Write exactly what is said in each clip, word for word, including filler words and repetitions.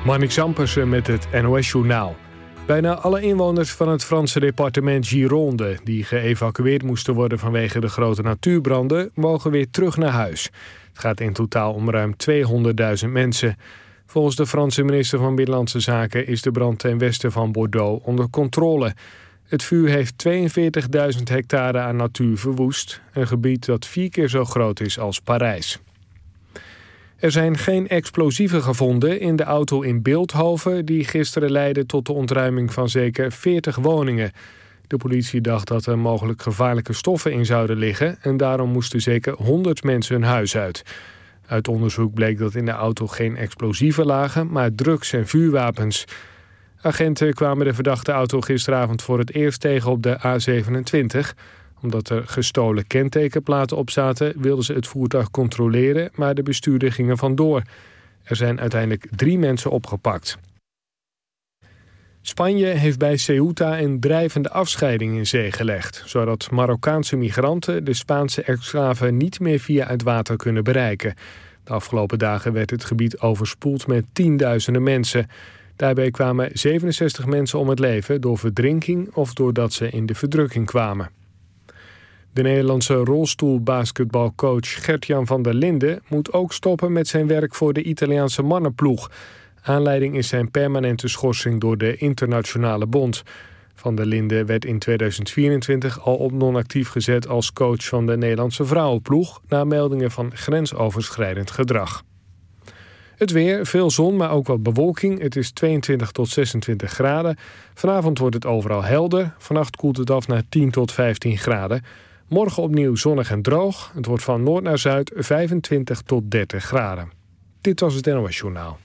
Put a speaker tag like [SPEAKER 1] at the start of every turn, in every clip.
[SPEAKER 1] Marnix Zampersen met het N O S-journaal. Bijna alle inwoners van het Franse departement Gironde, die geëvacueerd moesten worden vanwege de grote natuurbranden, mogen weer terug naar huis. Het gaat in totaal om ruim tweehonderdduizend mensen. Volgens de Franse minister van Binnenlandse Zaken is de brand ten westen van Bordeaux onder controle. Het vuur heeft tweeënveertigduizend hectare aan natuur verwoest, een gebied dat vier keer zo groot is als Parijs. Er zijn geen explosieven gevonden in de auto in Bilthoven die gisteren leidde tot de ontruiming van zeker veertig woningen. De politie dacht dat er mogelijk gevaarlijke stoffen in zouden liggen en daarom moesten zeker honderd mensen hun huis uit. Uit onderzoek bleek dat in de auto geen explosieven lagen, maar drugs en vuurwapens. Agenten kwamen de verdachte auto gisteravond voor het eerst tegen op de A zevenentwintig. Omdat er gestolen kentekenplaten op zaten, wilden ze het voertuig controleren, maar de bestuurder ging er vandoor. Er zijn uiteindelijk drie mensen opgepakt. Spanje heeft bij Ceuta een drijvende afscheiding in zee gelegd, zodat Marokkaanse migranten de Spaanse exclave niet meer via het water kunnen bereiken. De afgelopen dagen werd het gebied overspoeld met tienduizenden mensen. Daarbij kwamen zevenenzestig mensen om het leven door verdrinking of doordat ze in de verdrukking kwamen. De Nederlandse rolstoelbasketbalcoach Gert-Jan van der Linden moet ook stoppen met zijn werk voor de Italiaanse mannenploeg. Aanleiding is zijn permanente schorsing door de Internationale Bond. Van der Linden werd in tweeduizend vierentwintig al op non-actief gezet als coach van de Nederlandse vrouwenploeg na meldingen van grensoverschrijdend gedrag. Het weer, veel zon, maar ook wat bewolking. Het is tweeëntwintig tot zesentwintig graden. Vanavond wordt het overal helder. Vannacht koelt het af naar tien tot vijftien graden. Morgen opnieuw zonnig en droog. Het wordt van noord naar zuid vijfentwintig tot dertig graden. Dit was het N O S-journaal.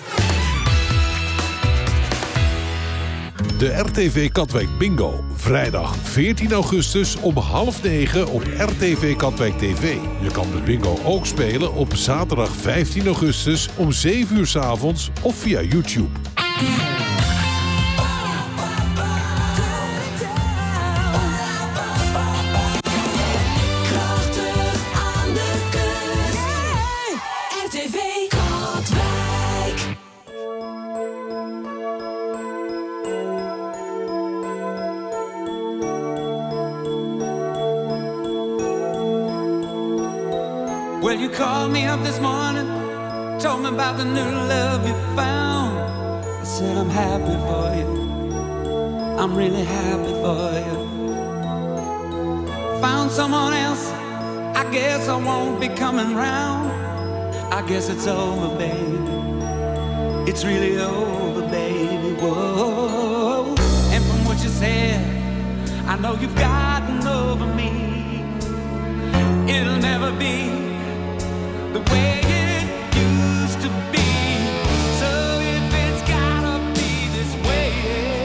[SPEAKER 2] De R T V Katwijk Bingo. Vrijdag veertien augustus om half negen op R T V Katwijk T V. Je kan de bingo ook spelen op zaterdag vijftien augustus om zeven uur 's avonds of via YouTube.
[SPEAKER 3] Well, you called me up this morning, told me about the new love you found. I said I'm happy for you, I'm really happy for you. Found someone else, I guess I won't be coming round. I guess it's over, baby, it's really over, baby, whoa. And from what you said, I know you've gotten over me. It'll never be the way it used to be. So if it's gotta be this way,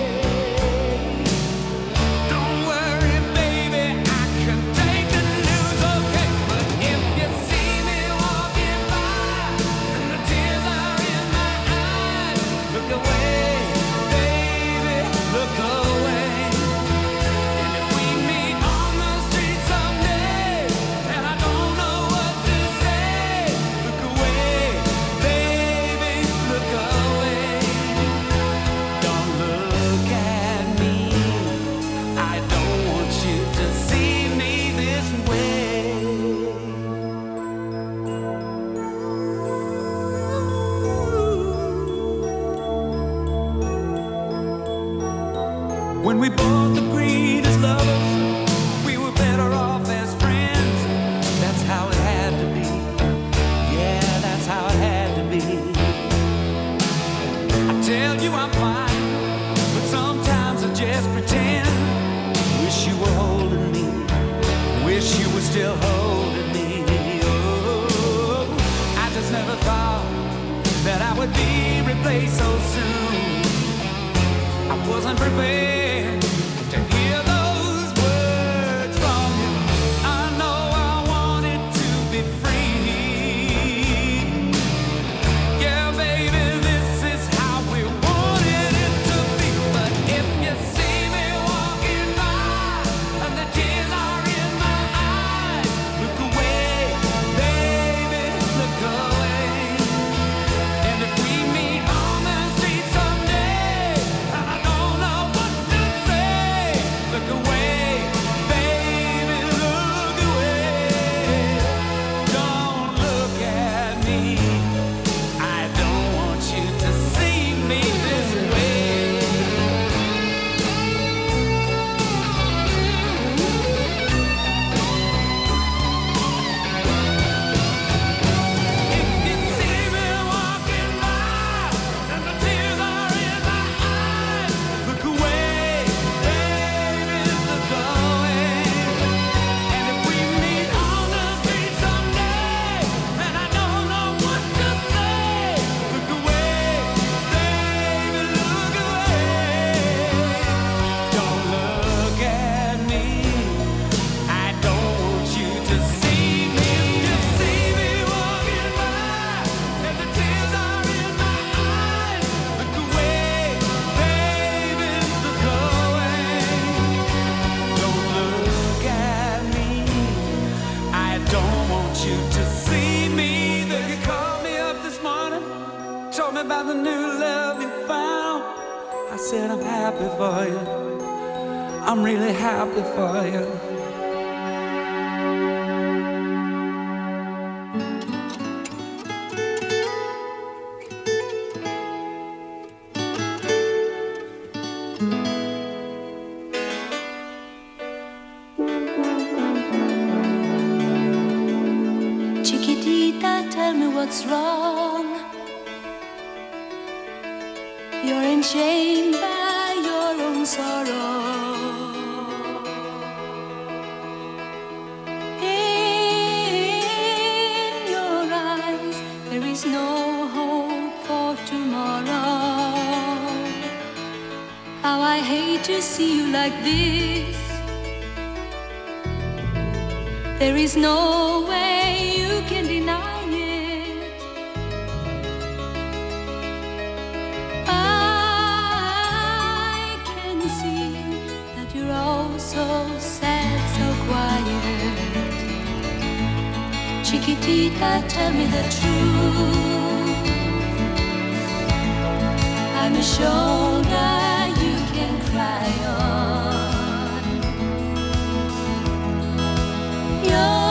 [SPEAKER 3] don't worry, baby, I can take the news, okay? But if you see me walking by and the tears are in my eyes, look away, baby, look away. And if we meet on the street someday and I don't know what to say, look away, baby, look away. Don't look at me, I don't want you to see me this way. When we both agreed as lovers, we were better off as friends. That's how it had to be. Yeah, that's how it had to be. I tell you I'm fine, but sometimes I just pretend. Wish you were holding me, wish you were still holding me. Oh, I just never thought that I would be replaced so soon. I wasn't prepared to hear those words from you. I know I wanted to be free. Yeah, baby, this is how we wanted it to be. But if you see me walking by and the tears are in my eyes, look away, baby, look away. And if we meet on the you to see me. Then you called me up this morning, told me about the new love you found. I said I'm happy for you, I'm really happy for you.
[SPEAKER 4] Tell me what's wrong. You're enchained by your own sorrow. In your eyes there is no hope for tomorrow. How I hate to see you like this. There is no way you can deny. So sad, so quiet. Chiquitita, tell me the truth. I'm a shoulder you can cry on. Your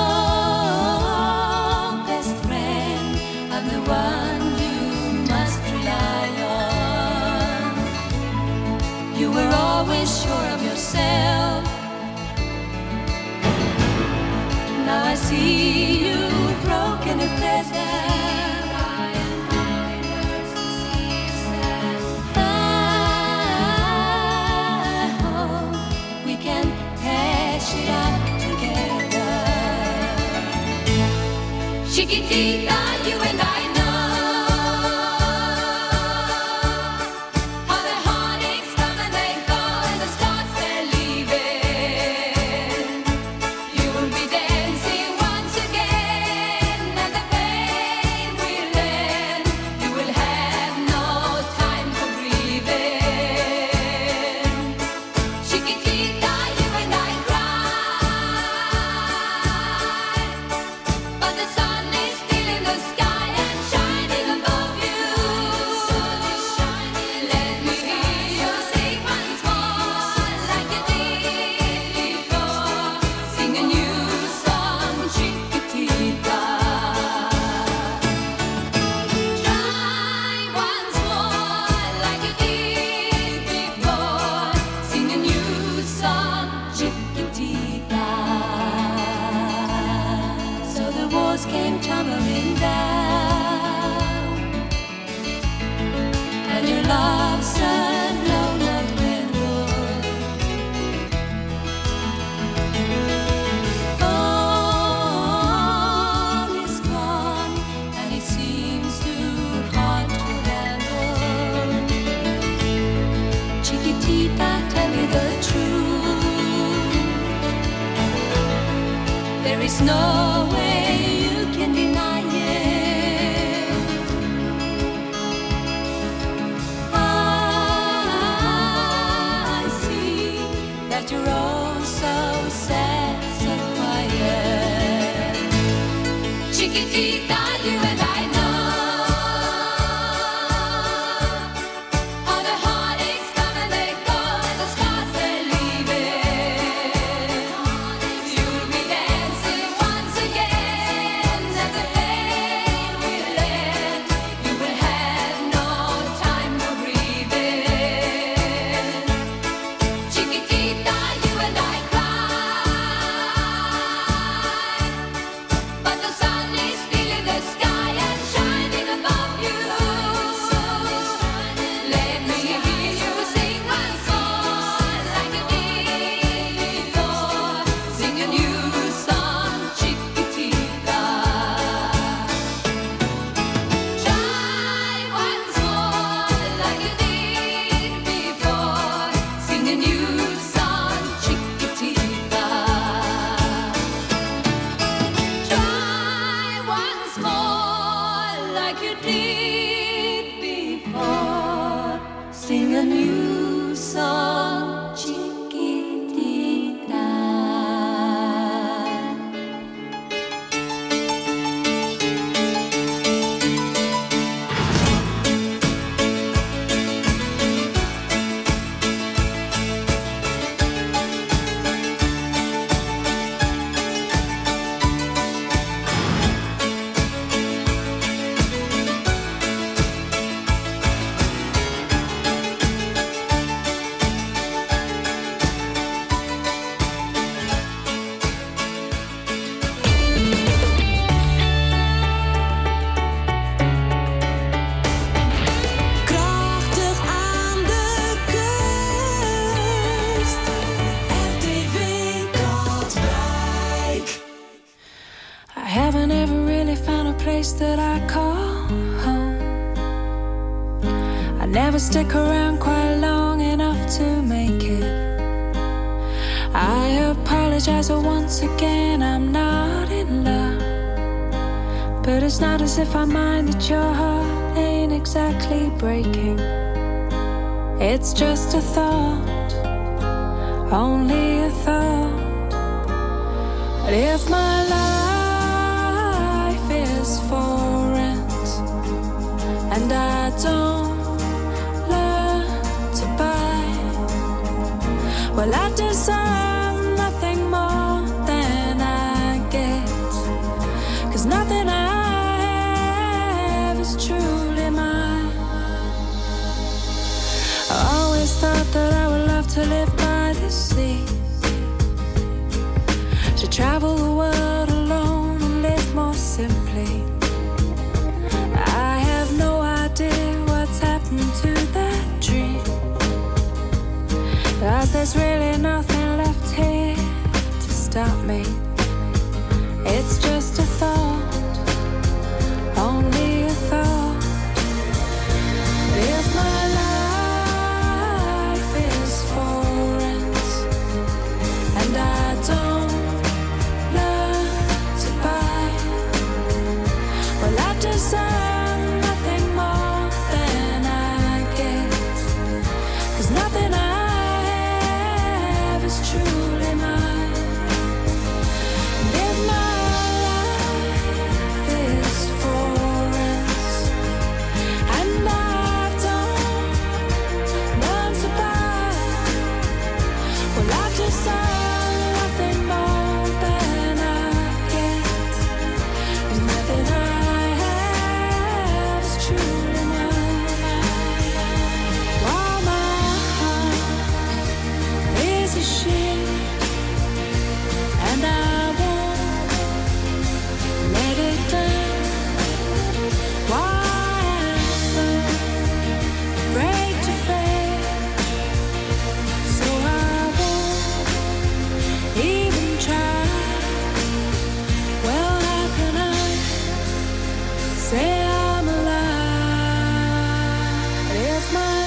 [SPEAKER 4] best friend, I'm the one you must rely on. You were always sure of yourself. Now I see you broken and feathered. I hope we can hash it out together. Chiquitita, you and I know. There's no way you can deny it. I see that you're all so sad, so quiet. Chiquitita, you and I know.
[SPEAKER 5] really found a place that I call home. I never stick around quite long enough to make it. I apologize once again, I'm not in love. But it's not as if I mind that your heart ain't exactly breaking. It's just a thought, only a thought. But if my life is for rent and I don't learn to buy, well, I deserve nothing more than I get. 'Cause nothing I have is truly mine. I always thought that I would love to live by the sea, to travel the world alone and live more simply. I have no idea what's happened to that dream, 'cause there's really nothing left here to stop me. It's just a thought, only a thought. If my life is for rent and I don't learn to buy, well, I deserve nothing more than I get. 'Cause nothing I have is truly mine. And if my life is for rent and I don't learn to buy, well, I deserve nothing more than I get. 'Cause nothing I have is truly mine. While my heart is a ship and I won't let it down. Why I'm so afraid to fail, so I won't even try. Well, how can I say I'm alive if my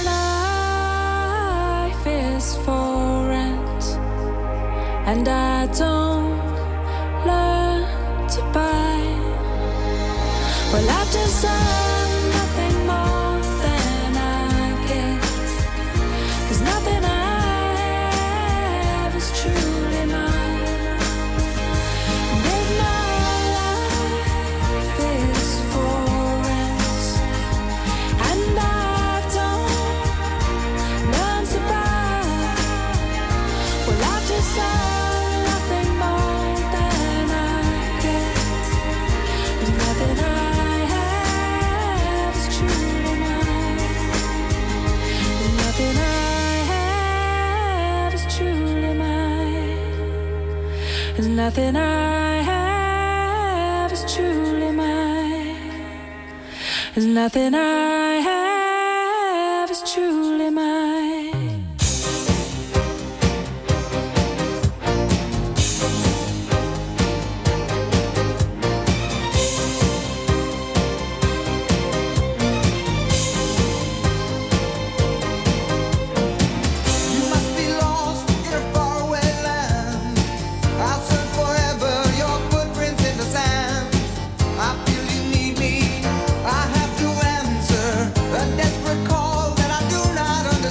[SPEAKER 5] life is for rent and I don't learn to buy? Well, I deserve nothing more than I get. 'Cause nothing I have is truly mine. And if my life is for rent and I don't learn to buy, well, I deserve nothing more than I get. 'Cause nothing I have is truly mine. And nothing I have is truly mine. And nothing I have is truly mine. And nothing I have is truly mine.
[SPEAKER 6] You must be lost in a faraway land. I'll search forever, your footprints in the sand. I feel you need me, I have to answer a desperate call that I do not understand.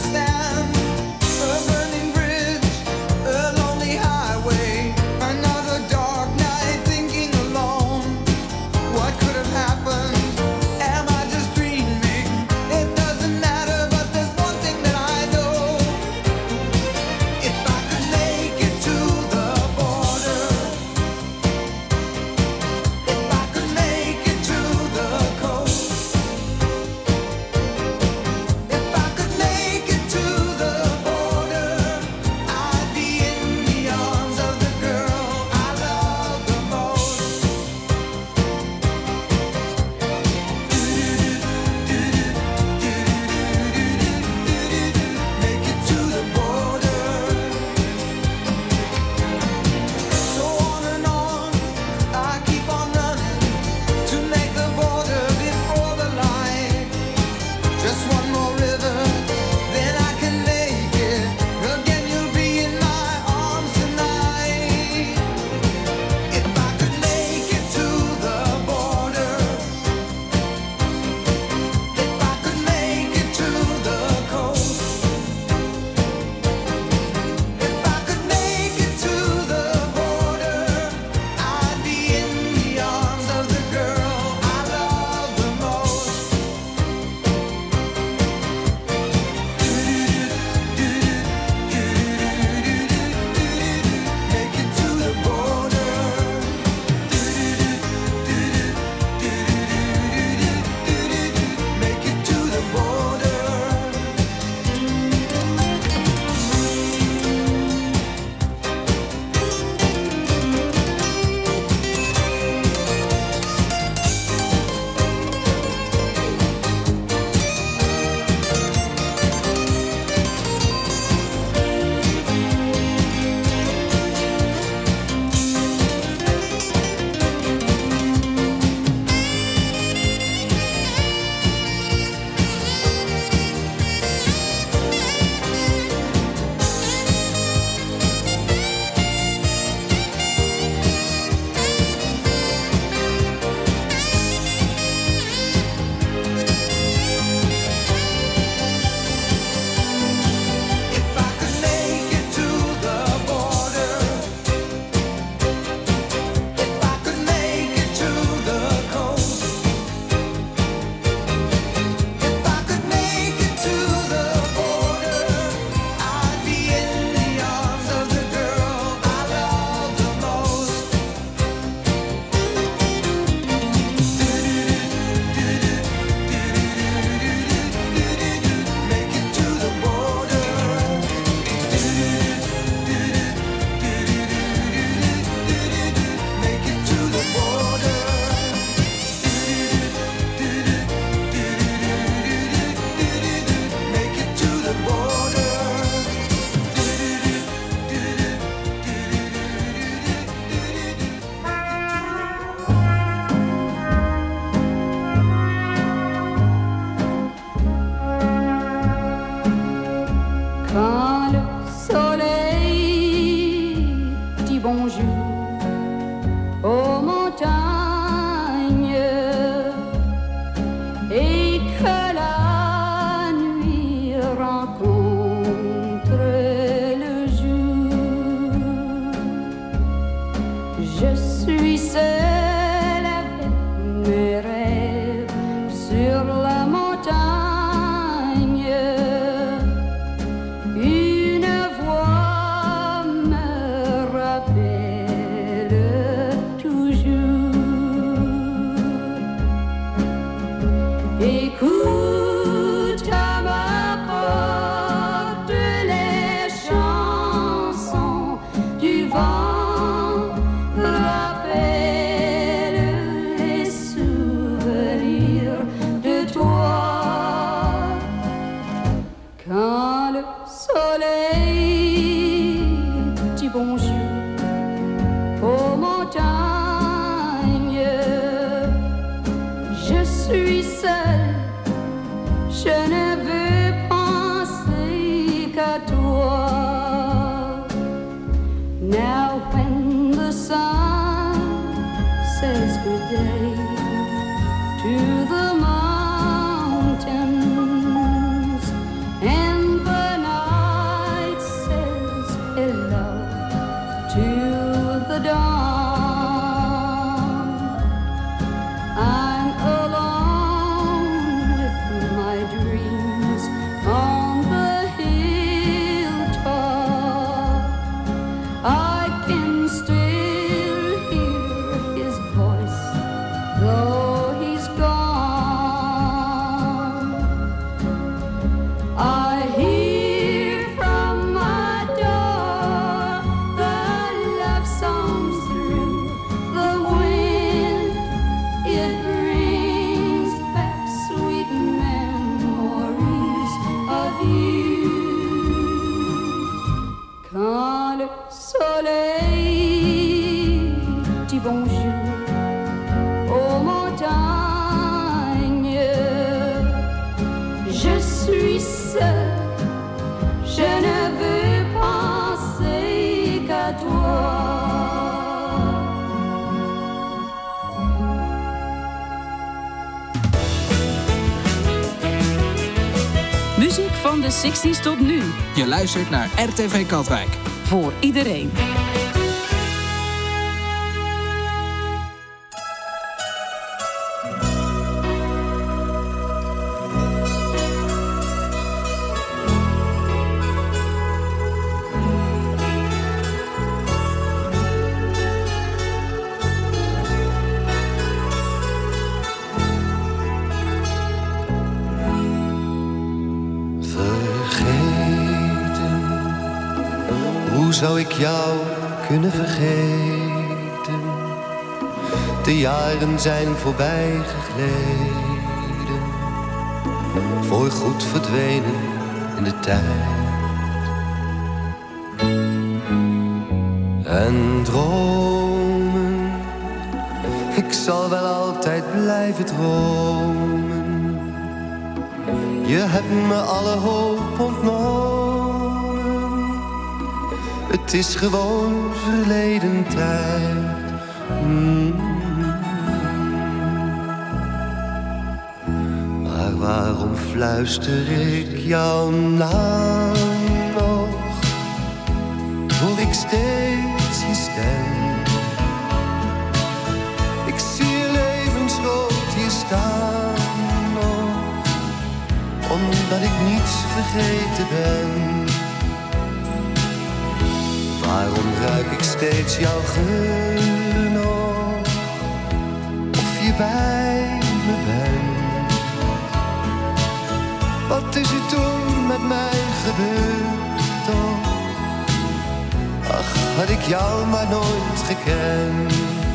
[SPEAKER 4] day to the mountains, and the night says hello to the dawn. I'm alone with my dreams on the hilltop. I can still hear his voice, though he's gone. I hear from my door the love songs through the wind. It brings back sweet memories of you. Quand le soleil dit bonjour aux montagnes, je suis seule, je ne veux penser qu'à toi.
[SPEAKER 7] Muziek van de zestig's tot nu.
[SPEAKER 8] Je luistert naar R T V Katwijk.
[SPEAKER 7] Voor iedereen.
[SPEAKER 9] Vergeten, hoe zou ik jou kunnen vergeten? De jaren zijn voorbij gegleden, voorgoed verdwenen in de tijd. En dromen, ik zal wel altijd blijven dromen. Je hebt me alle hoop ontnomen. Het is gewoon verleden tijd. Mm. Maar waarom fluister ik jouw naam nog? Hoor ik steeds je stem. Ik zie je levensgroot hier staan nog, omdat ik niets vergeten ben. Waarom ruik ik steeds jouw geur nog, of je bij me bent? Wat is er toen met mij gebeurd toch? Ach, had ik jou maar nooit gekend.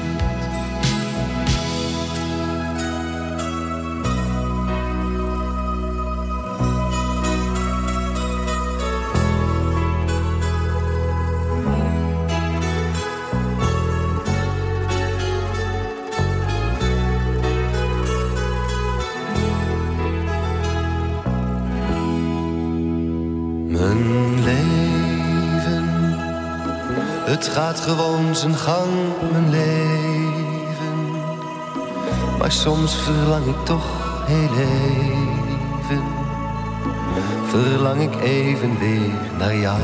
[SPEAKER 9] Mijn leven, het gaat gewoon zijn gang, mijn leven. Maar soms verlang ik toch heel even, verlang ik even weer naar jou.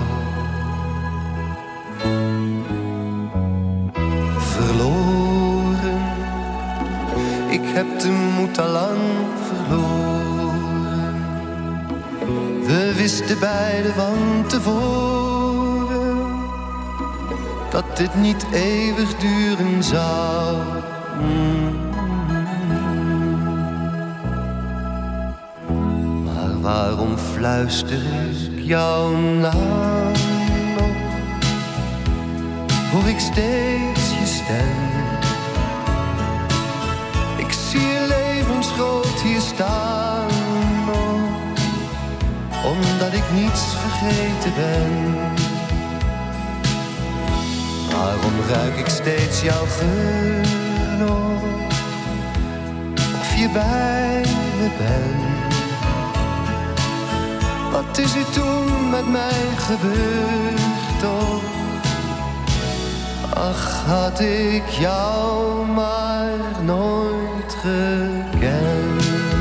[SPEAKER 9] Verloren, ik heb de moed al lang verloren. We wisten beiden van tevoren dat dit niet eeuwig duren zou. Mm. Maar waarom fluister ik jouw naam nog? Hoor ik steeds je stem. Ik zie je levensgroot hier staan nog, omdat ik niets vergeten ben. Waarom ruik ik steeds jouw geur nog, of je bij me bent? Wat is er toen met mij gebeurd toch? Ach, had ik jou maar nooit gekend.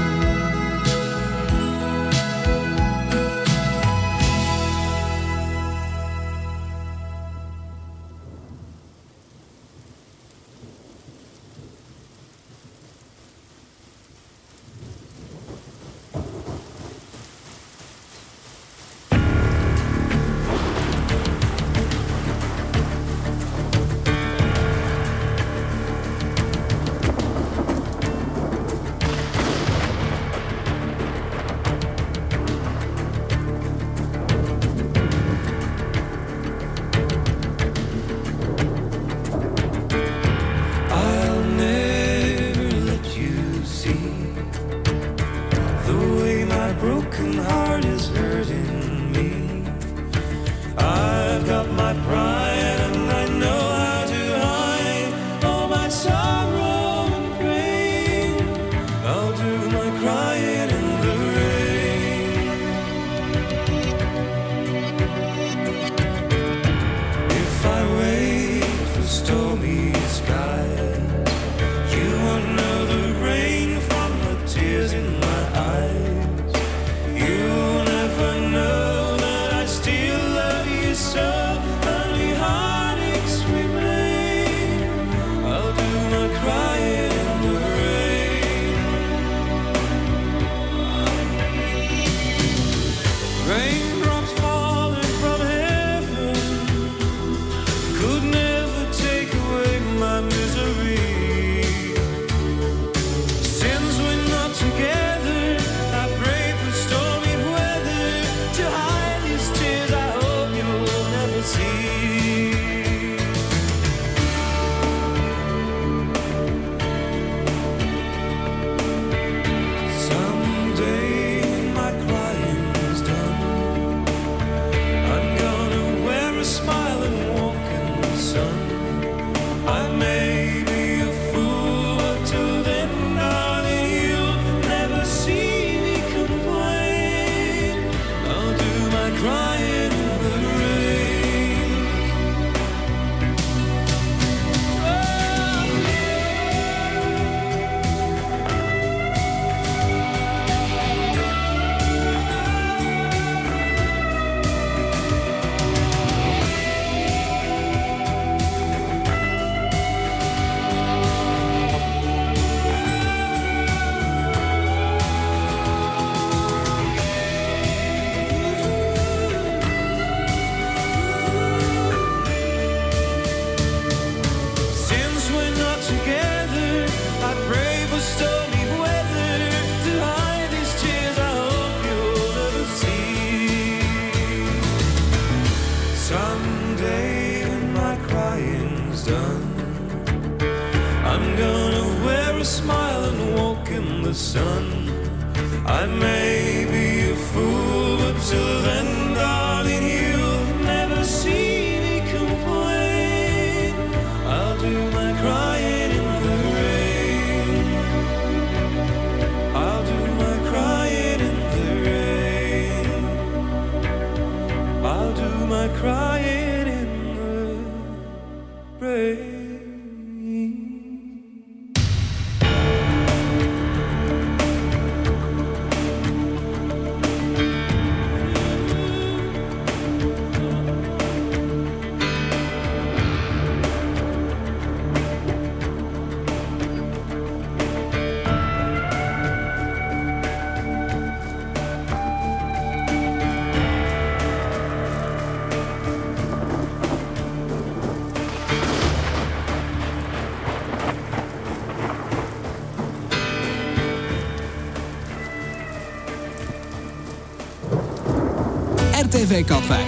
[SPEAKER 8] R T V Katwijk.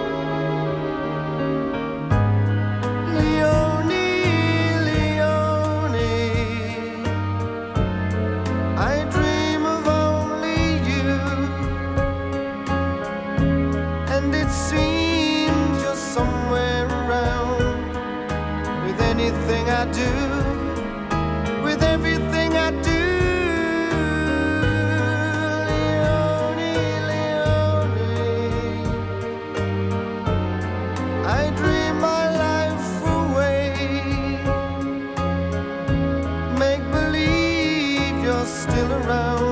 [SPEAKER 9] Leonie, Leonie. I do, with everything I do. Leone, Leone, I dream my life away. Make believe you're still around.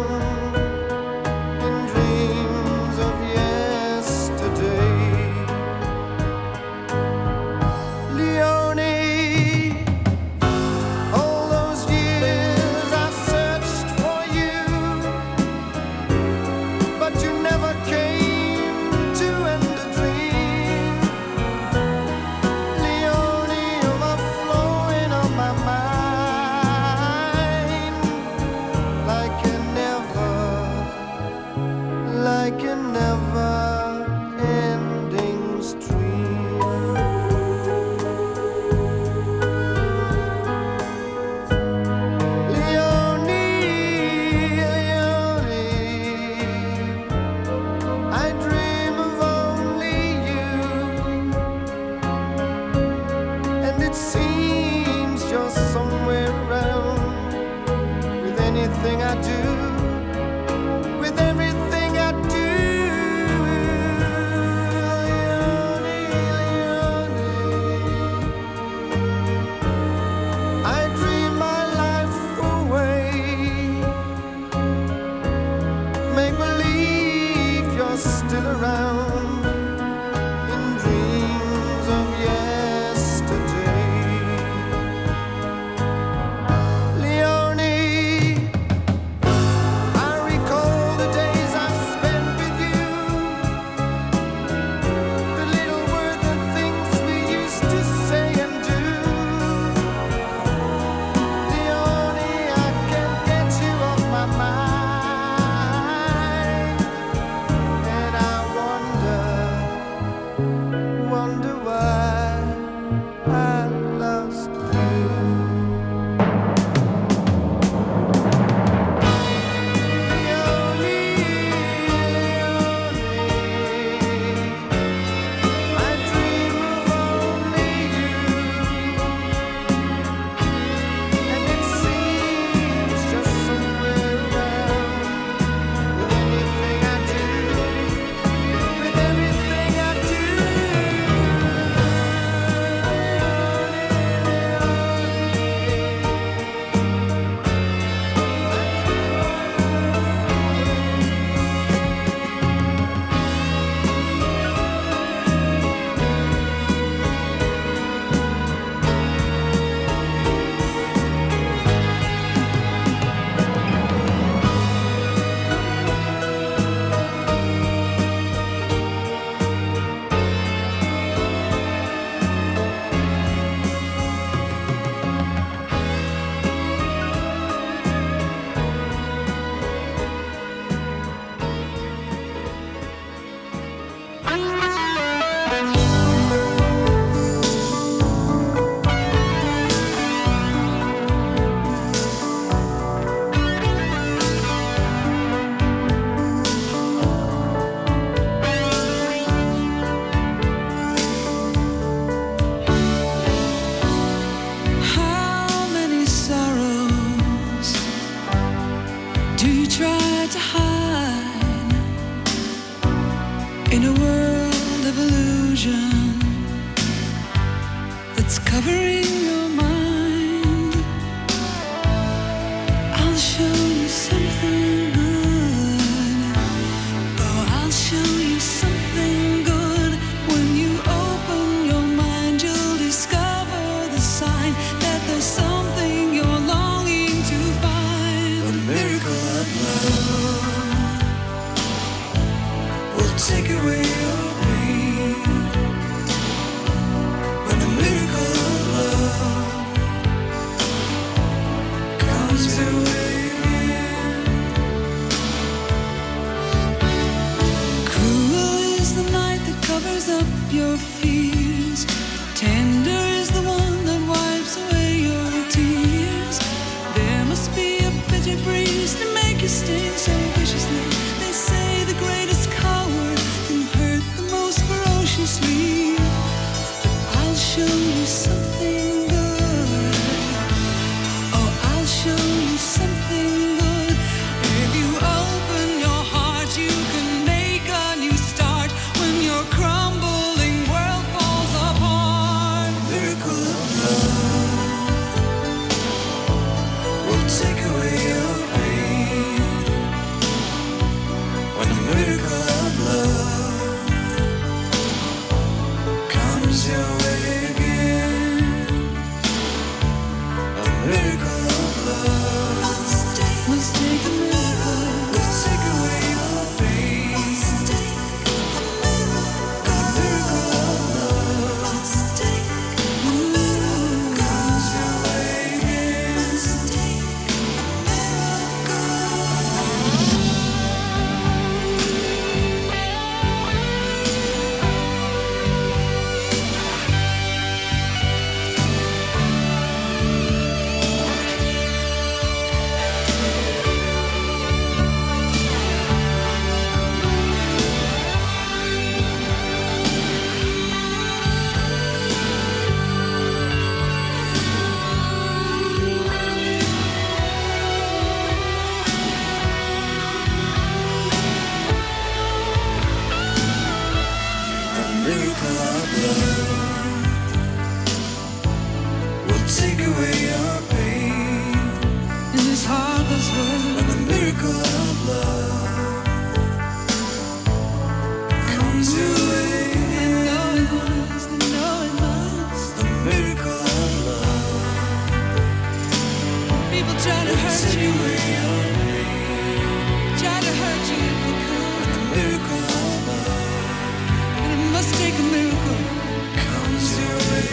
[SPEAKER 5] Something good.
[SPEAKER 3] miracle of love will take away your pain in this heartless world. When the miracle of love comes your way, you know it must, you know it must. The miracle of love. People try to hurt you, take away your pain, try to hurt you if they could. When the miracle of love, and it must take a miracle, comes your way.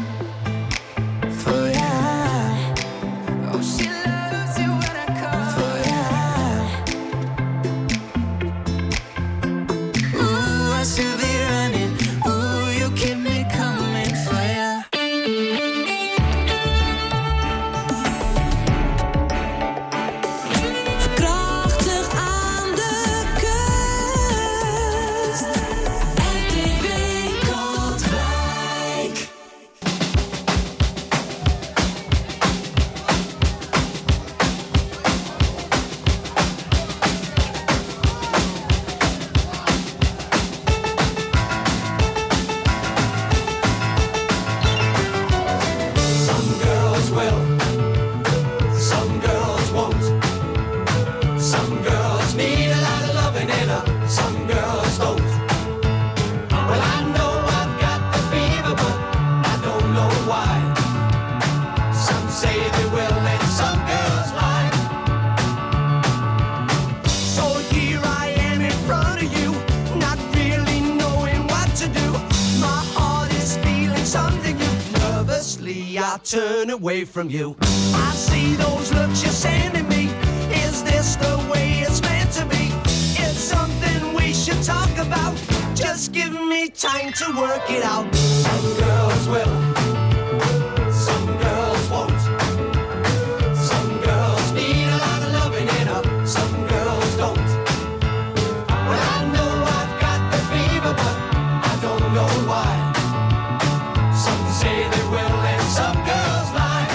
[SPEAKER 5] For
[SPEAKER 3] Some girls need a lot of loving and uh, some girls don't. Well, I know I've got the fever, but I don't know why. Some say they will and some girls lie. So here I am in front of you, not really knowing what to do. My heart is feeling something new. Nervously I turn away from you. I see those looks you're sending me. Is this the way it's meant to be? It's something we should talk about. Just give me time to work it out. Some girls will, some girls won't. Some girls need a lot of loving and uh, some girls don't. Well, I know I've got the fever, but I don't know why. Some say they will and some girls lie.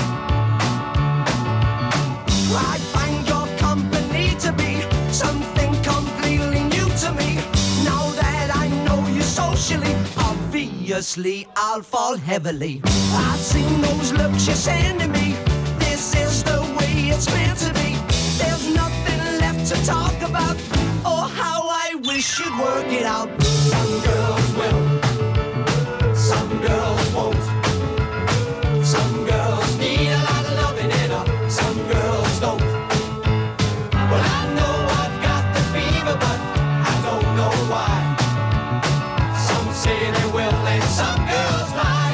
[SPEAKER 3] I find your company to be something completely new to me. Now that I know you socially, obviously I'll fall heavily. I've seen those looks you're sending me. This is the way it's meant to be. There's nothing left to talk about. Oh, how I wish you'd work it out. Some girls will, some girls won't. Some girls need a lot of loving and uh, some girls don't. Well, I know I've got the fever, but I don't know why. Some say they will and some girls lie.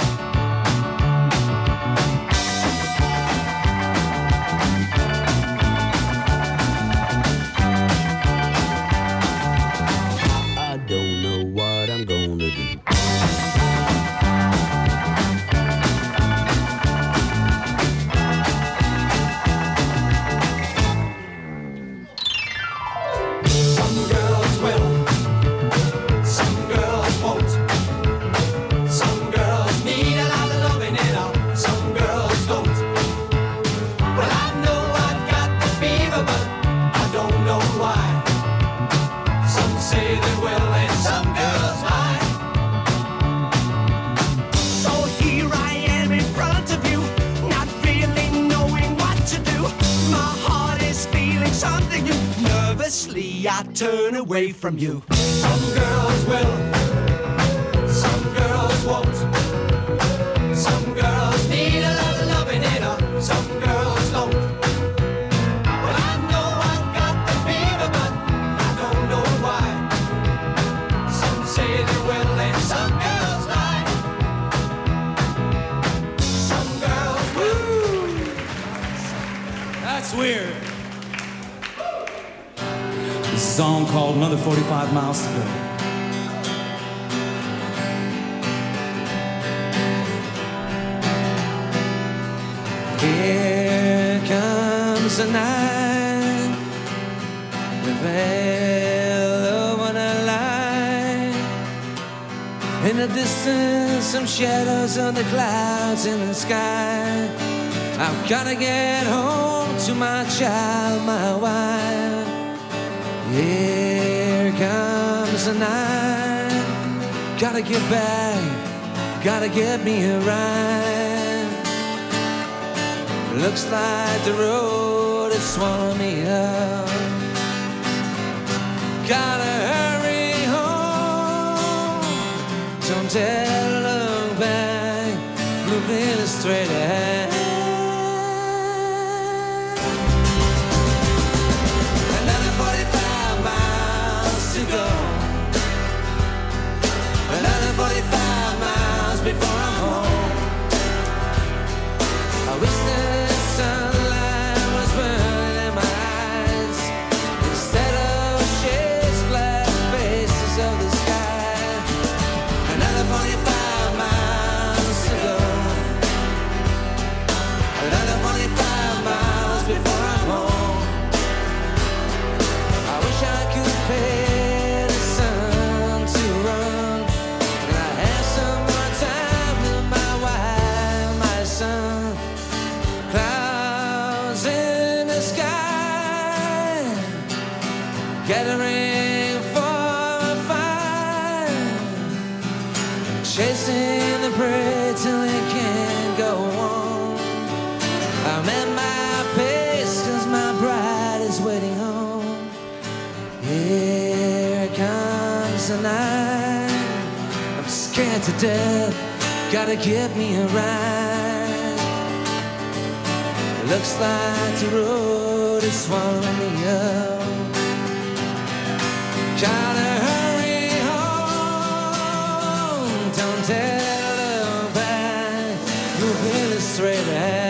[SPEAKER 3] I don't know what I'm gonna do. Some girls will, some girls won't. Some girls need a lot of loving and uh, some girls don't. Well, I know I've got the fever, but I don't know why. Some say they will and some girls lie. So here I am in front of you, not really knowing what to do. My heart is feeling something new. Nervously I turn away from you. Some girls will, some girls won't. Some girls need a lot of loving and uh, some girls don't. Well, I know I've got the fever, but I don't know why. Some say they will and some girls lie. Some girls will.
[SPEAKER 10] That's weird. This is a song called Another forty-five Miles to Go.
[SPEAKER 3] Here comes the night, the veil over the light. In the distance, some shadows on the clouds in the sky. I've gotta get home to my child, my wife. Here comes the night. Gotta get back, gotta get me a ride. Looks like the road has swallowed me up. Gotta hurry home. Don't dare look back, moving straight ahead. Another forty-five miles to go. Another forty-five miles before I'm home. I wish the sunlight was burning in my eyes instead of shades, black faces of the sky. Another forty-five miles to go. Another forty-five miles before I'm home. I wish I could pay the sun to run, and I had some more time with my wife, my son. Clouds in the sky, gathering for a fire, chasing the prey till it can't go on. I'm at my pace 'cause my bride is waiting home. miles a night. I'm scared to death, gotta get me a ride. Looks like the road is swallowing me up. Gotta hurry home, don't tell them back, moving straight ahead.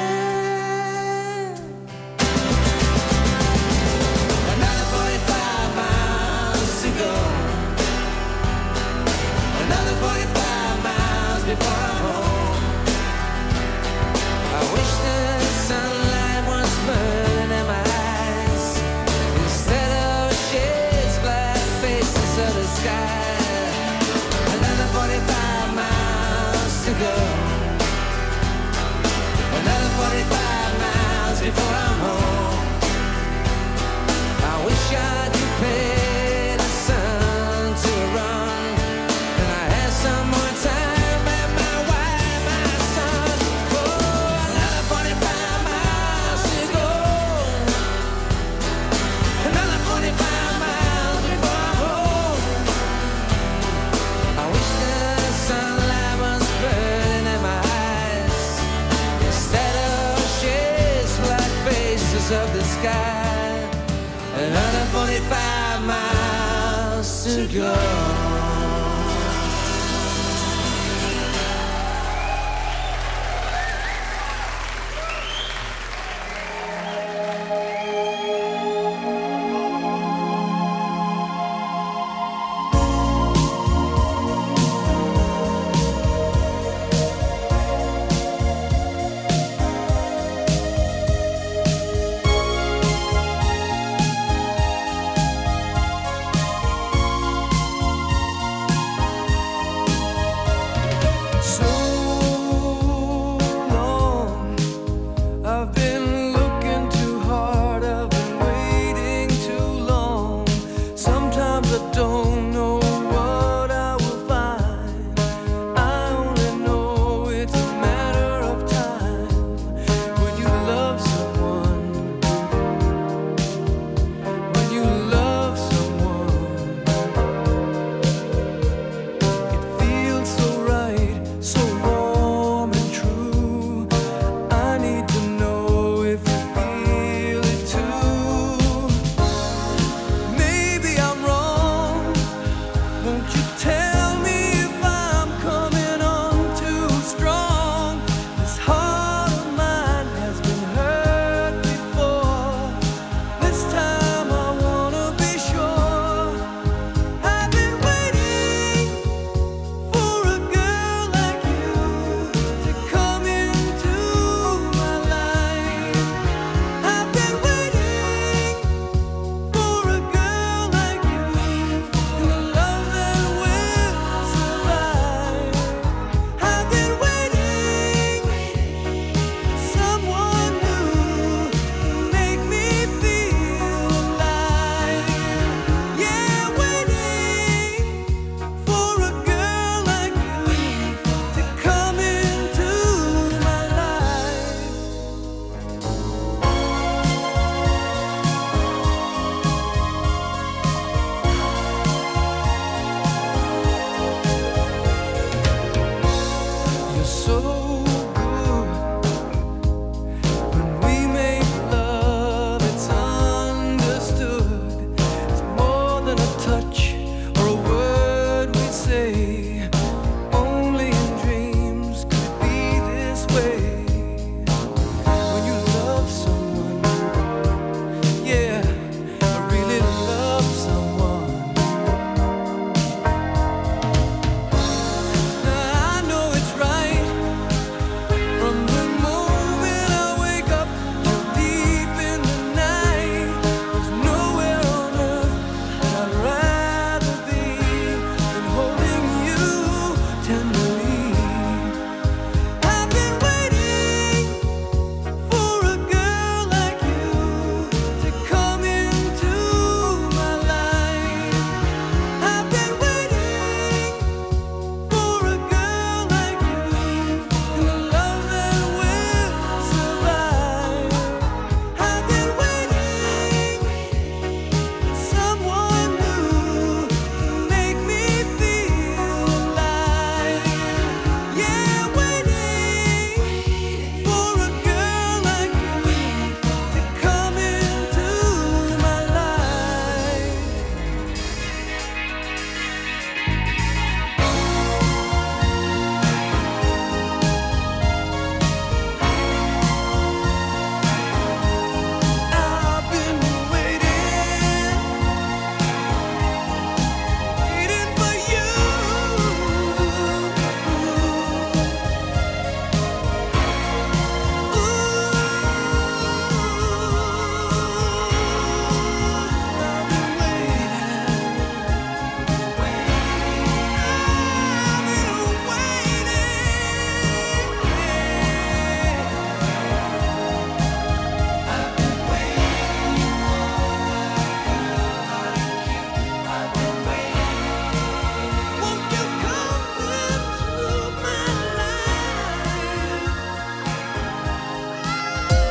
[SPEAKER 3] Before I'm home, I wish the sunlight was burning in my eyes instead of shades, black faces of the sky. Another forty-five miles to go. Another forty-five miles before I'm home. I wish I could pay the sun to run, and I had some more time. Of the sky, another forty-five miles to go.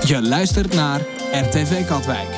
[SPEAKER 8] Je luistert naar R T V Katwijk.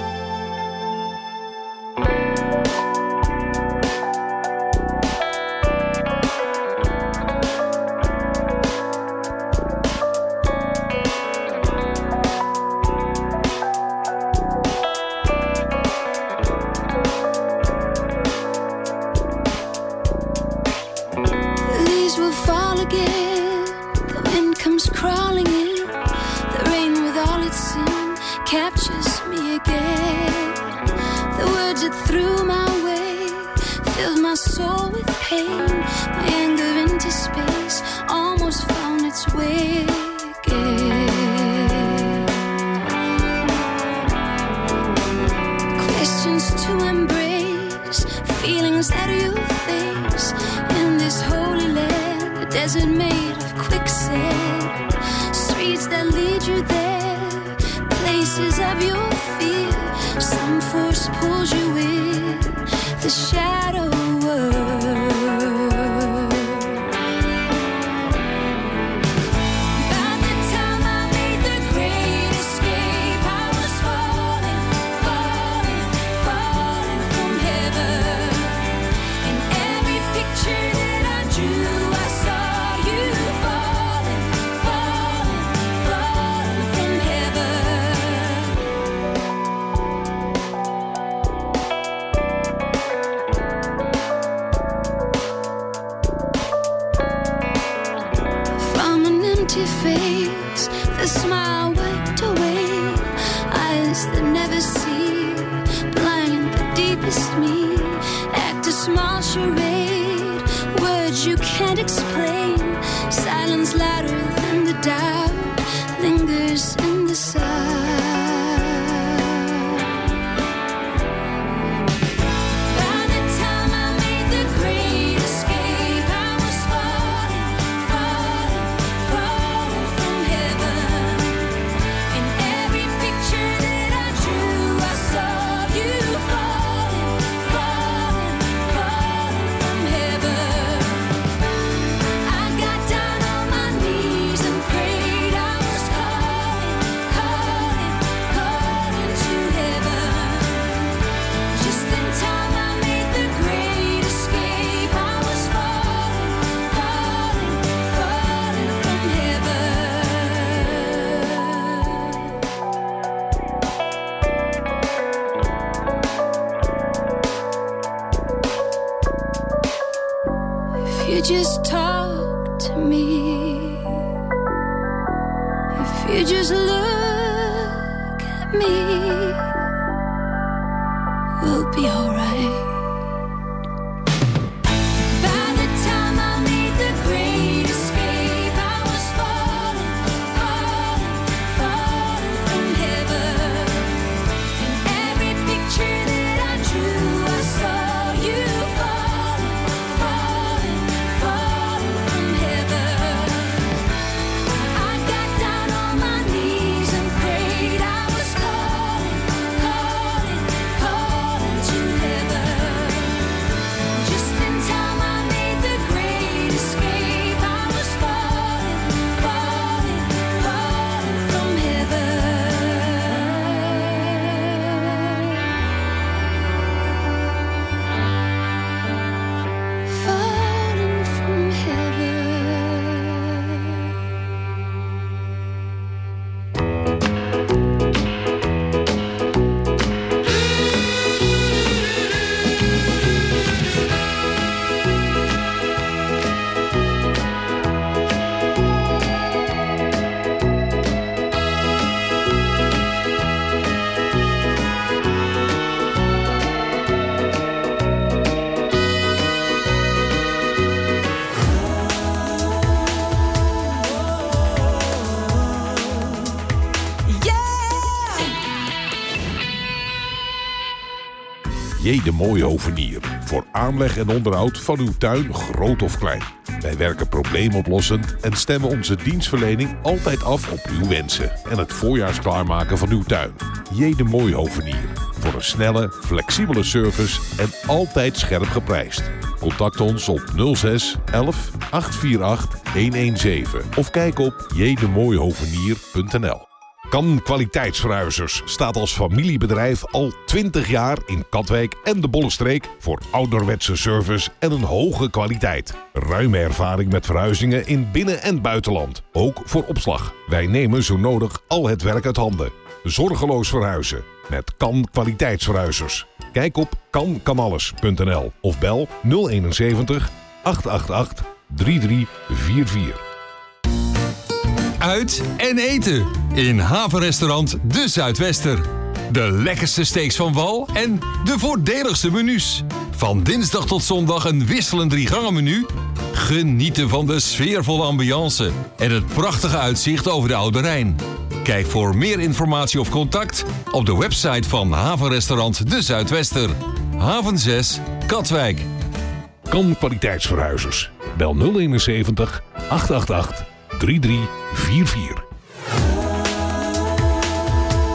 [SPEAKER 5] Just talk to me. If you just look at me, we'll be alright. By the time I made the great escape, I was falling, falling, falling from heaven. In every picture that I drew, I saw you falling, falling. I got down on my knees and prayed. I was calling, calling, calling to heaven. Just in time I made the great escape. I was falling, falling, falling from heaven. Falling from heaven.
[SPEAKER 2] J. de Mooihovenier. Voor aanleg en onderhoud van uw tuin, groot of klein. Wij werken probleemoplossend en stemmen onze dienstverlening altijd af op uw wensen en het voorjaars klaarmaken van uw tuin. J. de Mooihovenier. Voor een snelle, flexibele service en altijd scherp geprijsd. Contact ons op nul zes elf acht vier acht een een zeven of kijk op j de mooihovenier punt n l. Kan Kwaliteitsverhuizers staat als familiebedrijf al twintig jaar in Katwijk en de Bollenstreek voor ouderwetse service en een hoge kwaliteit. Ruime ervaring met verhuizingen in binnen- en buitenland, ook voor opslag. Wij nemen zo nodig al het werk uit handen. Zorgeloos verhuizen met Kan Kwaliteitsverhuizers. Kijk op kan kan alles punt n l of bel nul eenenzeventig, acht acht acht, drie drie vier vier.
[SPEAKER 11] Uit en eten in havenrestaurant De Zuidwester. De lekkerste steaks van wal en de voordeligste menus. Van dinsdag tot zondag een wisselend driegangenmenu. Genieten van de sfeervolle ambiance en het prachtige uitzicht over de Oude Rijn. Kijk voor meer informatie of contact op de website van havenrestaurant De Zuidwester. Haven zes, Katwijk.
[SPEAKER 2] Kan Kwaliteitsverhuizers. Bel nul eenenzeventig, acht acht acht, drie drie vier vier.